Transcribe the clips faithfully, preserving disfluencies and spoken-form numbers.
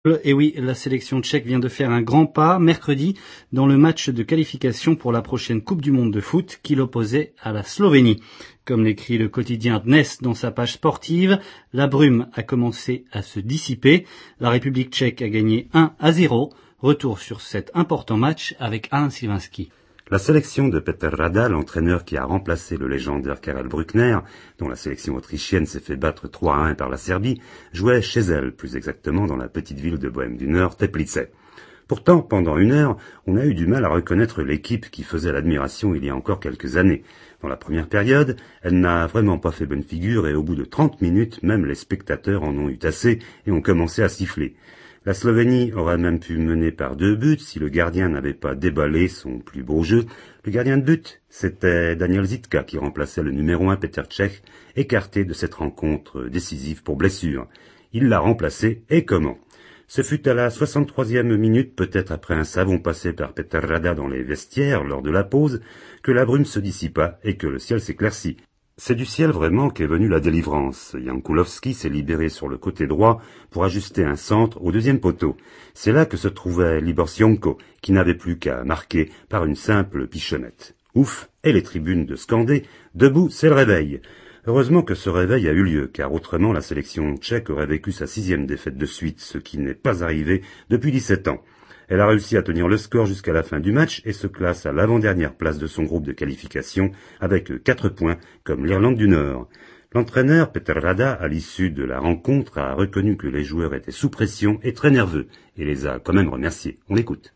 Et oui, la sélection tchèque vient de faire un grand pas mercredi dans le match de qualification pour la prochaine Coupe du Monde de foot qui l'opposait à la Slovénie. Comme l'écrit le quotidien Dnes dans sa page sportive, la brume a commencé à se dissiper. La République tchèque a gagné un à zéro. Retour sur cet important match avec Alain Sylvinski. La sélection de Peter Rada, l'entraîneur qui a remplacé le légendaire Karel Bruckner, dont la sélection autrichienne s'est fait battre trois à un par la Serbie, jouait chez elle, plus exactement dans la petite ville de Bohême du Nord, Teplice. Pourtant, pendant une heure, on a eu du mal à reconnaître l'équipe qui faisait l'admiration il y a encore quelques années. Dans la première période, elle n'a vraiment pas fait bonne figure et au bout de trente minutes, même les spectateurs en ont eu assez et ont commencé à siffler. La Slovénie aurait même pu mener par deux buts si le gardien n'avait pas déballé son plus beau jeu. Le gardien de but, c'était Daniel Zitka qui remplaçait le numéro un Petr Cech, écarté de cette rencontre décisive pour blessure. Il l'a remplacé, et comment? Ce fut à la soixante-troisième minute, peut-être après un savon passé par Peter Rada dans les vestiaires lors de la pause, que la brume se dissipa et que le ciel s'éclaircit. C'est du ciel vraiment qu'est venue la délivrance. Jan Kulowski s'est libéré sur le côté droit pour ajuster un centre au deuxième poteau. C'est là que se trouvait Libor Sionko, qui n'avait plus qu'à marquer par une simple pichonnette. Ouf, et les tribunes de scander « Debout, c'est le réveil !» Heureusement que ce réveil a eu lieu, car autrement la sélection tchèque aurait vécu sa sixième défaite de suite, ce qui n'est pas arrivé depuis dix-sept ans. Elle a réussi à tenir le score jusqu'à la fin du match et se classe à l'avant-dernière place de son groupe de qualification avec quatre points comme l'Irlande du Nord. L'entraîneur Peter Rada, à l'issue de la rencontre, a reconnu que les joueurs étaient sous pression et très nerveux et les a quand même remerciés. On l'écoute.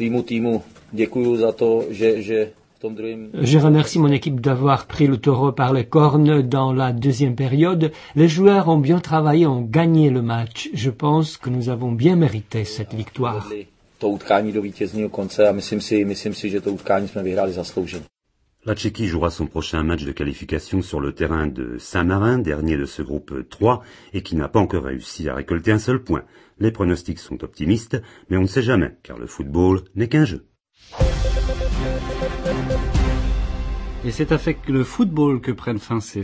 Je remercie mon équipe d'avoir pris le taureau par les cornes dans la deuxième période. Les joueurs ont bien travaillé, ont gagné le match. Je pense que nous avons bien mérité cette victoire. La Tchéquie jouera son prochain match de qualification sur le terrain de Saint-Marin, dernier de ce groupe trois, et qui n'a pas encore réussi à récolter un seul point. Les pronostics sont optimistes, mais on ne sait jamais, car le football n'est qu'un jeu. Et c'est avec le football que prennent fin ces